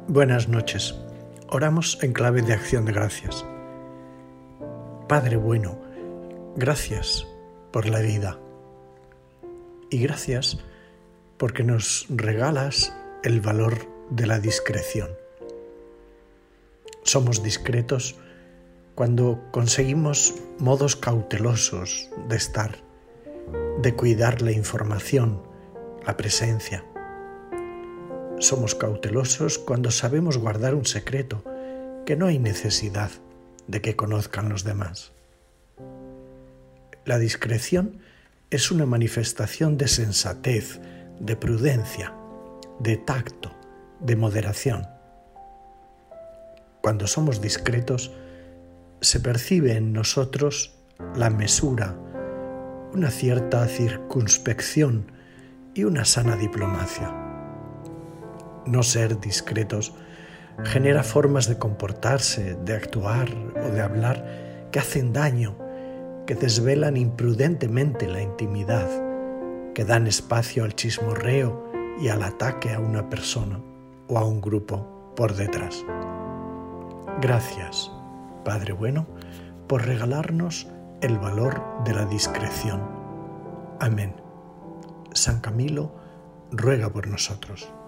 Buenas noches. Oramos en clave de acción de gracias. Padre bueno, gracias por la vida. Y gracias porque nos regalas el valor de la discreción. Somos discretos cuando conseguimos modos cautelosos de estar, de cuidar la información, la presencia. Somos cautelosos cuando sabemos guardar un secreto que no hay necesidad de que conozcan los demás. La discreción es una manifestación de sensatez, de prudencia, de tacto, de moderación. Cuando somos discretos, se percibe en nosotros la mesura, una cierta circunspección y una sana diplomacia. No ser discretos genera formas de comportarse, de actuar o de hablar que hacen daño, que desvelan imprudentemente la intimidad, que dan espacio al chismorreo y al ataque a una persona o a un grupo por detrás. Gracias, Padre bueno, por regalarnos el valor de la discreción. Amén. San Camilo ruega por nosotros.